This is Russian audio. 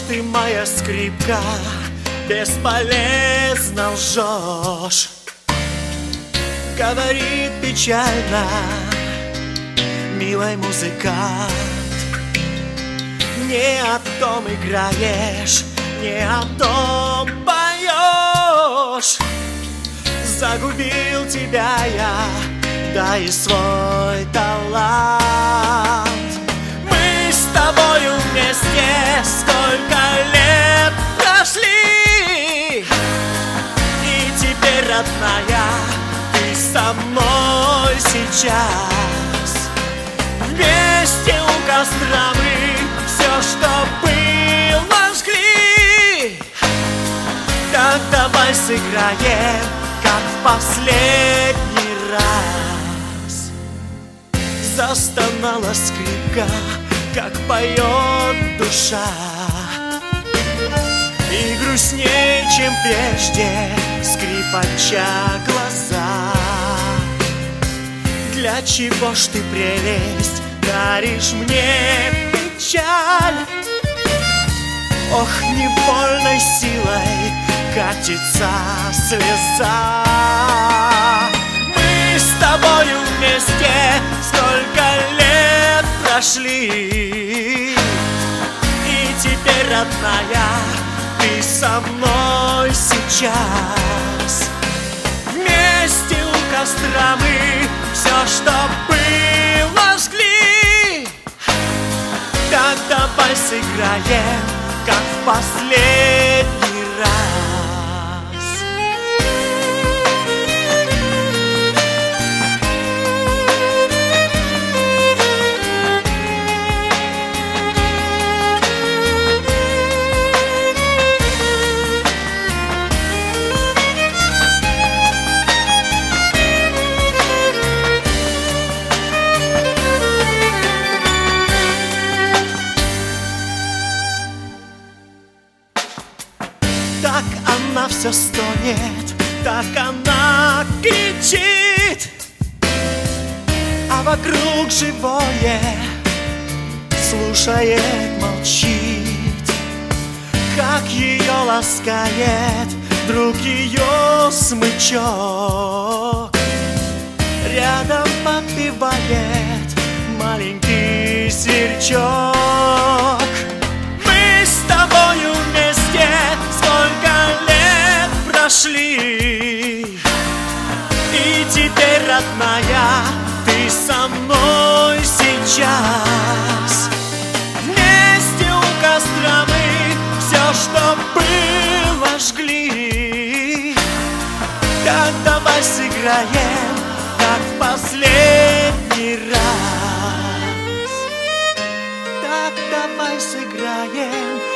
ты, моя скрипка, бесполезно лжешь. Говорит печально милый музыкант: не о том играешь, не о том поешь. Загубил тебя я, да и свой талант. Мы с тобою вместе сколько лет прошли, и теперь, родная, ты со мной сейчас. Вместе у костра мы все, что было, жгли. Так давай сыграем, как в последний раз. Застонала скрипка, как поет душа, и грустней, чем прежде, скрипача глаза. Для чего ж ты, прелесть, даришь мне печаль? Ох, невольной силой катится слеза. Мы с тобою вместе сколько лет прошли, и теперь, родная, ты со мной сейчас. Вместе у костра мы все, что было, жгли. Так давай сыграем, как в последний раз. Так она все стонет, так она кричит, а вокруг живое слушает, молчит. Как ее ласкает друг ее смычок, рядом подпевает маленький сверчок. Мы с тобою вместе сколько лет прошли, и теперь, родная, ты со мной сейчас. Вместе у костра мы все, что было, жгли. Так давай сыграем, как в последний раз. Так давай сыграем,